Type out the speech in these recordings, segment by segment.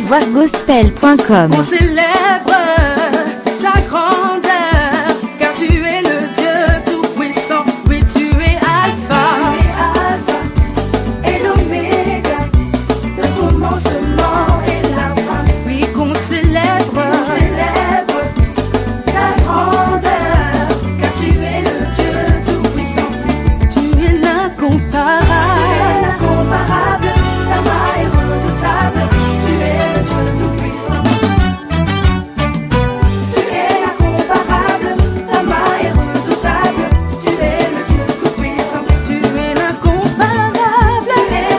ivoiregospel.com. On célèbre ta grandeur, car tu es le Dieu tout-puissant. Oui, tu es Alpha et l'Oméga, le commencement et la fin. Oui, qu'on célèbre ta grandeur, car tu es le Dieu tout-puissant. Tu es l'incomparable, ta main est redoutable. Tu es le Dieu tout-puissant. Tu es l'incomparable, ta main est redoutable. Tu es le Dieu tout-puissant. Tu es l'incomparable,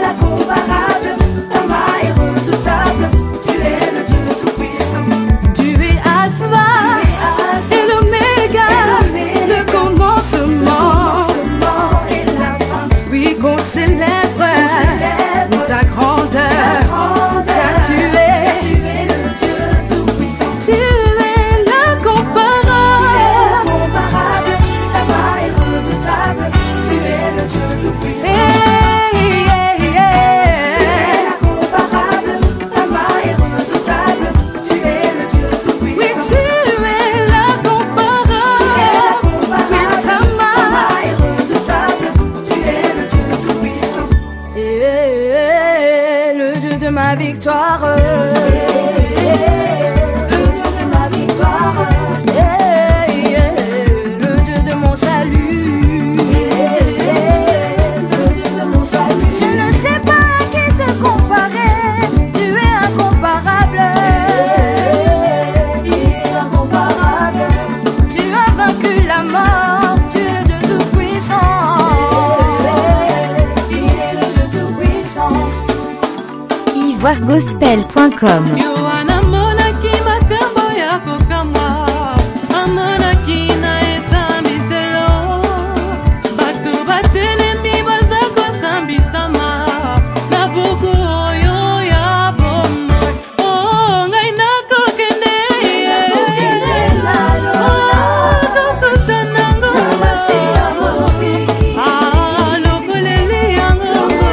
ta main est redoutable. Tu es le Dieu tout-puissant. Tu es Alpha et l'Oméga, le commencement et la fin. Oui, qu'on célèbre ta grandeur, car tu es le Dieu tout-puissant. Tu es l'incomparable, ta main est redoutable. Tu es le Dieu tout-puissant. Tu es l'incomparable, ta main est redoutable. Tu es le Dieu tout-puissant. Oui, tu es l'incomparable, ta main est redoutable. Tu es le Dieu tout-puissant. Le Dieu de ma victoire. Le Dieu de ma victoire. Le Dieu de mon salut. Le Dieu de mon salut. Je ne sais pas à qui te comparer. Tu es incomparable. Il est incomparable. Tu as vaincu la mort. Tu es le Dieu tout-puissant. Il est le Dieu tout-puissant. ivoiregospel.com. Yohana monaki makambo ya kokamwa, amonaki na esambiselo, bato batelemi baza kosambisama na buku oyo ya bomoi. Oh, ngai nakokende kokota nango lokoleli yango.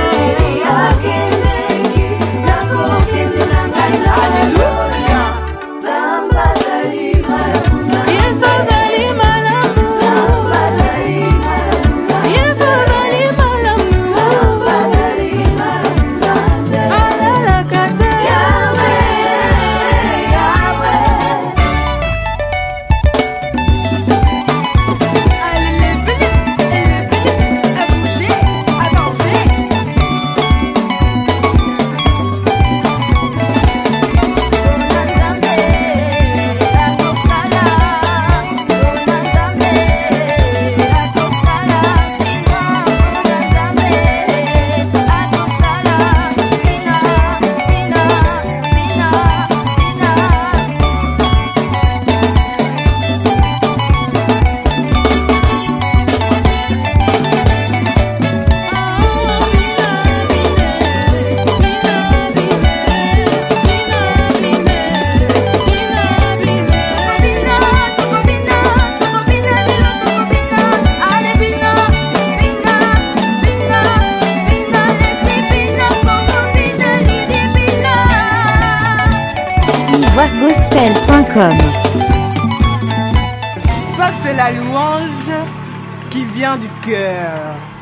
Yesu azali malamu, Yesu azali malamu, alalaka te. Elle est venue à bouger, à danser. ivoiregospel.com. Ça c'est la louange qui vient du cœur.